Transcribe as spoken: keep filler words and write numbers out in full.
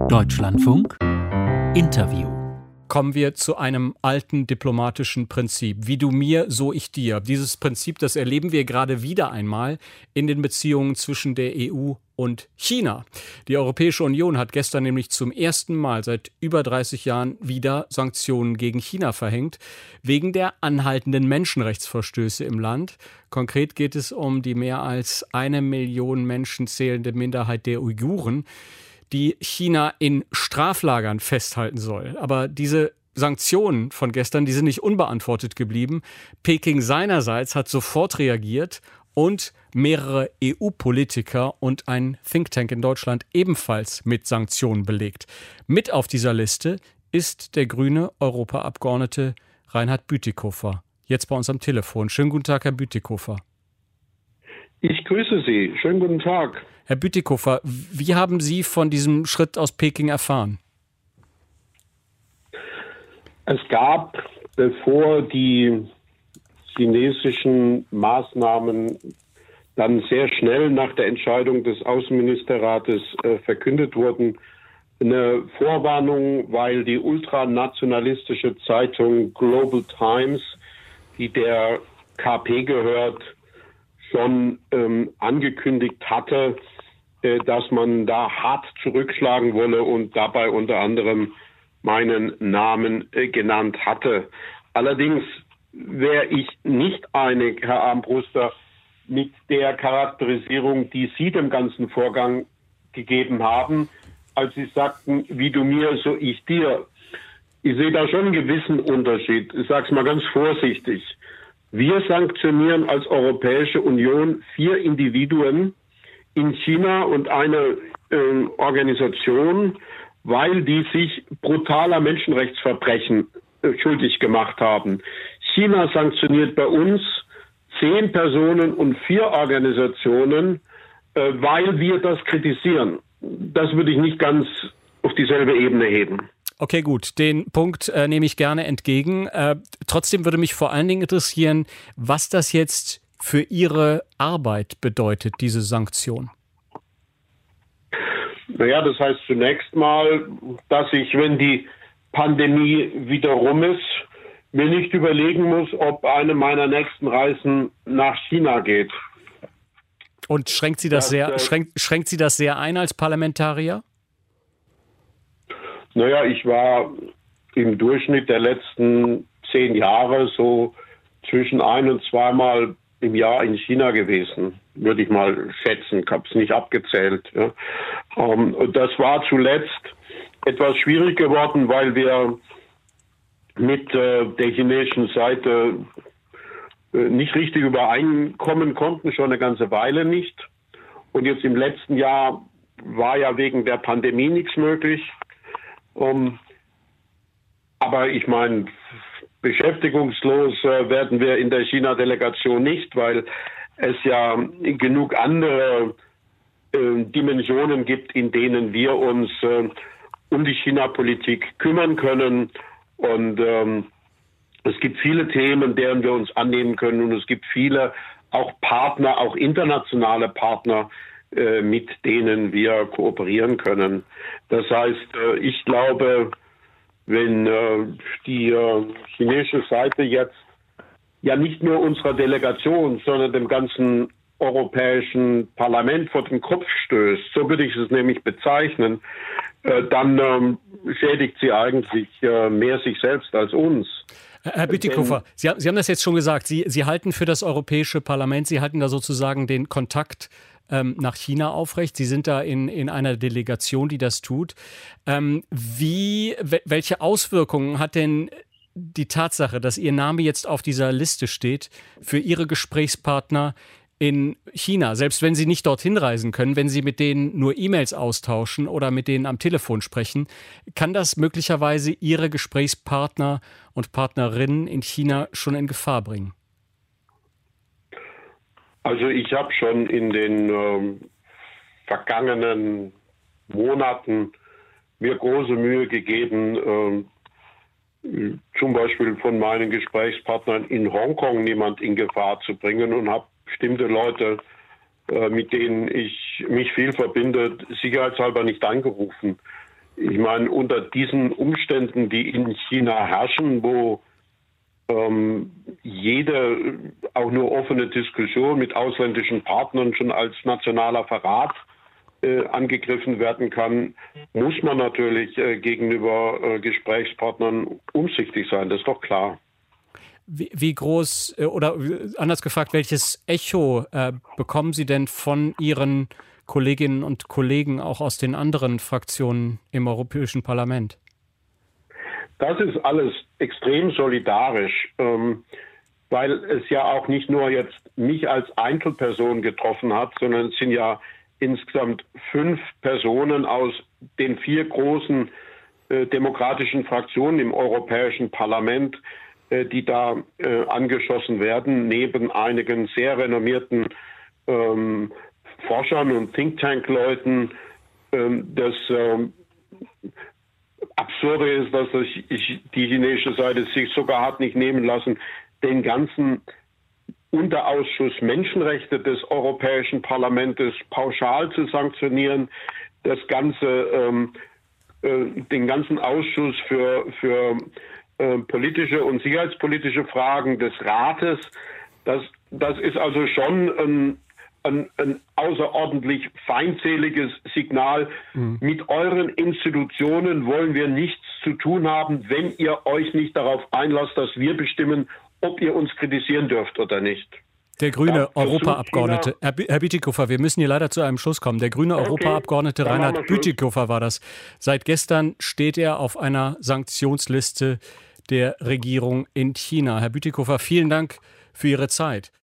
Deutschlandfunk Interview. Kommen wir zu einem alten diplomatischen Prinzip. Wie du mir, so ich dir. Dieses Prinzip, das erleben wir gerade wieder einmal in den Beziehungen zwischen der E U und China. Die Europäische Union hat gestern nämlich zum ersten Mal seit über dreißig Jahren wieder Sanktionen gegen China verhängt, wegen der anhaltenden Menschenrechtsverstöße im Land. Konkret geht es um die mehr als eine Million Menschen zählende Minderheit der Uiguren, die China in Straflagern festhalten soll. Aber diese Sanktionen von gestern, die sind nicht unbeantwortet geblieben. Peking seinerseits hat sofort reagiert und mehrere E U-Politiker und ein Think Tank in Deutschland ebenfalls mit Sanktionen belegt. Mit auf dieser Liste ist der grüne Europaabgeordnete Reinhard Bütikofer. Jetzt bei uns am Telefon. Schönen guten Tag, Herr Bütikofer. Ich grüße Sie. Schönen guten Tag. Herr Bütikofer, wie haben Sie von diesem Schritt aus Peking erfahren? Es gab, bevor die chinesischen Maßnahmen dann sehr schnell nach der Entscheidung des Außenministerrates äh, verkündet wurden, eine Vorwarnung, weil die ultranationalistische Zeitung Global Times, die der K P gehört, schon ähm, angekündigt hatte, äh, dass man da hart zurückschlagen wolle und dabei unter anderem meinen Namen äh, genannt hatte. Allerdings wäre ich nicht einig, Herr Armbruster, mit der Charakterisierung, die Sie dem ganzen Vorgang gegeben haben, als Sie sagten, wie du mir, so ich dir. Ich sehe da schon einen gewissen Unterschied. Ich sage es mal ganz vorsichtig. Wir sanktionieren als Europäische Union vier Individuen in China und eine äh, Organisation, weil die sich brutaler Menschenrechtsverbrechen äh, schuldig gemacht haben. China sanktioniert bei uns zehn Personen und vier Organisationen, äh, weil wir das kritisieren. Das würde ich nicht ganz auf dieselbe Ebene heben. Okay, gut. Den Punkt äh, nehme ich gerne entgegen. Äh, trotzdem würde mich vor allen Dingen interessieren, was das jetzt für Ihre Arbeit bedeutet, diese Sanktion. Naja, das heißt zunächst mal, dass ich, wenn die Pandemie wieder rum ist, mir nicht überlegen muss, ob eine meiner nächsten Reisen nach China geht. Und schränkt Sie das, das sehr, äh, schränkt, schränkt Sie das sehr ein als Parlamentarier? Naja, ich war im Durchschnitt der letzten zehn Jahre so zwischen ein- und zweimal im Jahr in China gewesen, würde ich mal schätzen. Ich habe es nicht abgezählt. Ja. Ähm, das war zuletzt etwas schwierig geworden, weil wir mit äh, der chinesischen Seite äh, nicht richtig übereinkommen konnten, schon eine ganze Weile nicht. Und jetzt im letzten Jahr war ja wegen der Pandemie nichts möglich. Um, aber ich meine, beschäftigungslos äh, werden wir in der China-Delegation nicht, weil es ja genug andere äh, Dimensionen gibt, in denen wir uns äh, um die China-Politik kümmern können. Und ähm, es gibt viele Themen, deren wir uns annehmen können. Und es gibt viele auch Partner, auch internationale Partner, mit denen wir kooperieren können. Das heißt, ich glaube, wenn die chinesische Seite jetzt ja nicht nur unserer Delegation, sondern dem ganzen Europäischen Parlament vor den Kopf stößt, so würde ich es nämlich bezeichnen, dann schädigt sie eigentlich mehr sich selbst als uns. Herr Bütikofer, Sie haben, Sie haben das jetzt schon gesagt, Sie, Sie halten für das Europäische Parlament, Sie halten da sozusagen den Kontakt ähm, nach China aufrecht. Sie sind da in, in einer Delegation, die das tut. Ähm, wie, welche Auswirkungen hat denn die Tatsache, dass Ihr Name jetzt auf dieser Liste steht, für Ihre Gesprächspartner in China, selbst wenn Sie nicht dorthin reisen können, wenn Sie mit denen nur E-Mails austauschen oder mit denen am Telefon sprechen, kann das möglicherweise Ihre Gesprächspartner und Partnerinnen in China schon in Gefahr bringen? Also ich habe schon in den ähm, vergangenen Monaten mir große Mühe gegeben, ähm, zum Beispiel von meinen Gesprächspartnern in Hongkong niemand in Gefahr zu bringen, und habe bestimmte Leute, äh, mit denen ich mich viel verbinde, sicherheitshalber nicht angerufen. Ich meine, unter diesen Umständen, die in China herrschen, wo ähm, jede auch nur offene Diskussion mit ausländischen Partnern schon als nationaler Verrat äh, angegriffen werden kann, muss man natürlich äh, gegenüber äh, Gesprächspartnern umsichtig sein, das ist doch klar. Wie, wie groß, äh, oder anders gefragt, welches Echo äh, bekommen Sie denn von Ihren Kolleginnen und Kollegen auch aus den anderen Fraktionen im Europäischen Parlament? Das ist alles extrem solidarisch, ähm, weil es ja auch nicht nur jetzt mich als Einzelperson getroffen hat, sondern es sind ja insgesamt fünf Personen aus den vier großen äh, demokratischen Fraktionen im Europäischen Parlament, äh, die da äh, angeschossen werden, neben einigen sehr renommierten ähm, Forschern und Think-Tank-Leuten. Ähm, das ähm, Absurde ist, dass das, ich, die chinesische Seite sich sogar hat nicht nehmen lassen, den ganzen Unterausschuss Menschenrechte des Europäischen Parlaments pauschal zu sanktionieren, das ganze, ähm, äh, den ganzen Ausschuss für, für äh, politische und sicherheitspolitische Fragen des Rates. Das, das ist also schon ein, ein, ein außerordentlich feindseliges Signal. Mhm. Mit euren Institutionen wollen wir nichts zu tun haben, wenn ihr euch nicht darauf einlasst, dass wir bestimmen, ob ihr uns kritisieren dürft oder nicht. Der grüne Europaabgeordnete, Herr, B- Herr Bütikofer, wir müssen hier leider zu einem Schluss kommen. Der grüne okay, Europaabgeordnete Reinhard Bütikofer war das. Seit gestern steht er auf einer Sanktionsliste der Regierung in China. Herr Bütikofer, vielen Dank für Ihre Zeit.